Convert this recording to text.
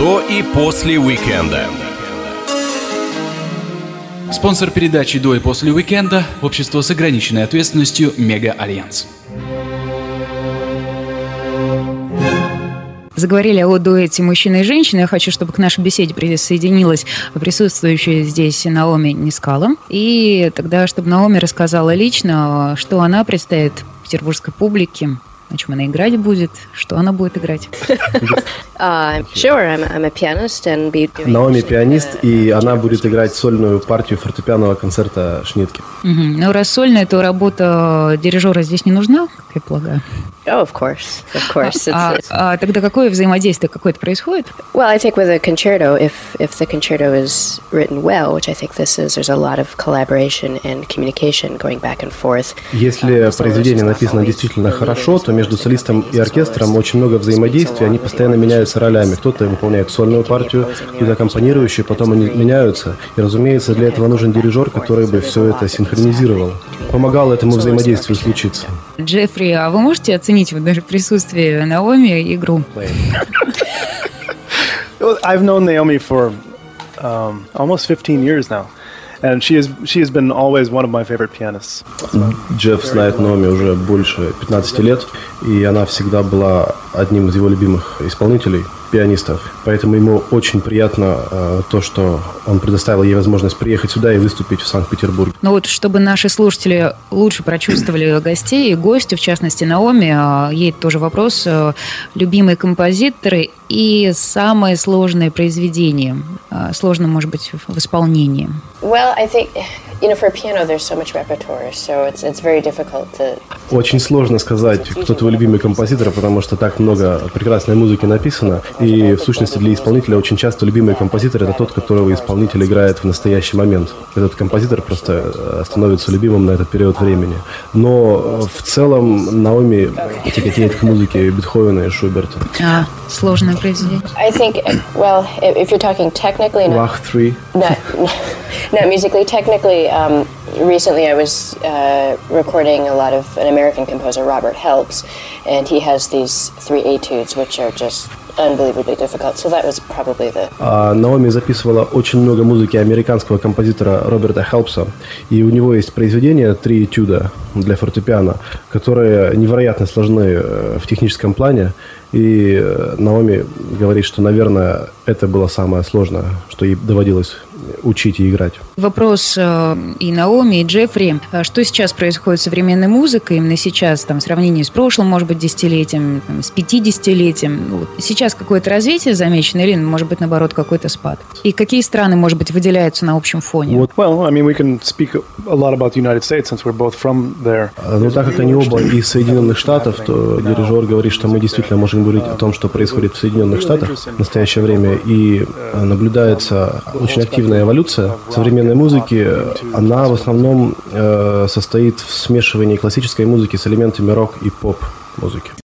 До и после уикенда. Спонсор передачи «До и после уикенда» – общество с ограниченной ответственностью «Мега Альянс». Заговорили о дуэте мужчины и женщины. Я хочу, чтобы к нашей беседе присоединилась присутствующая здесь Наоми Нискала. И тогда, чтобы Наоми рассказала лично, что она представит петербургской публике, на чем она играть будет, что она будет играть. Наоми пианист, и она будет играть сольную партию фортепианного концерта Шнитке. Ну, раз сольная, то работа дирижера здесь не нужна, как я полагаю. Oh, of course. Тогда какое взаимодействие какое-то происходит? Well, I think with a concerto, if the concerto is written well, which I think this is, there's a lot of collaboration and communication going back and forth. Если произведение написано действительно хорошо, то между солистом и оркестром очень много взаимодействия, они постоянно меняются ролями. Кто-то выполняет сольную партию, кто-то аккомпанирующую, потом они меняются. И, разумеется, для этого нужен дирижер, который бы все это синхронизировал, помогал этому взаимодействию случиться. Джеффри, а вы можете оценить вот даже присутствие Наоми и игру? I've known Naomi for almost 15 years now. And she has been always one of my favorite pianists. Джефф знает Наоми уже больше 15 лет, и она всегда была одним из его любимых исполнителей, пианистов. Поэтому ему очень приятно то, что он предоставил ей возможность приехать сюда и выступить в Санкт-Петербурге. Ну вот, чтобы наши слушатели лучше прочувствовали гостей и гостю, в частности Наоми, ей тоже вопрос, любимые композиторы и самые сложные произведения, сложно, может быть, в исполнении. Well, I think, for a piano there's so much repertoire, so it's very difficult to... Очень сложно сказать, кто твой любимый композитор, потому что так много прекрасной музыки написано. И, в сущности, для исполнителя очень часто любимый композитор – это тот, которого исполнитель играет в настоящий момент. Этот композитор просто становится любимым на этот период времени. Но в целом Наоми тяготеет к музыке Бетховена и Шуберта. Сложное произведение. I think, well, if you're talking technically... Bach 3. Not musically. Technically, recently I was recording a lot of an American composer, Robert Helps, and he has these 3 etudes, which are just unbelievably difficult. So that was probably the... Наоми записывала очень много музыки американского композитора Роберта Хелпса, и у него есть произведения 3 этюда для фортепиано, которые невероятно сложны в техническом плане. И Наоми говорит, что, наверное, это было самое сложное, что ей доводилось учить и играть. Вопрос и Наоми, и Джеффри. Что сейчас происходит с современной музыкой именно сейчас, в сравнении с прошлым, может быть, десятилетием, с 50-летием? Сейчас какое-то развитие замечено или, может быть, наоборот, какой-то спад? И какие страны, может быть, выделяются на общем фоне? Well, I mean, we can speak a lot about the United States since we're both from there. Но так как они оба из Соединенных Штатов, то дирижер говорит, что мы действительно можем говорить о том, что происходит в Соединенных Штатах в настоящее время, и наблюдается очень активная эволюция современной музыки. Она в основном состоит в смешивании классической музыки с элементами рок и поп-музыки.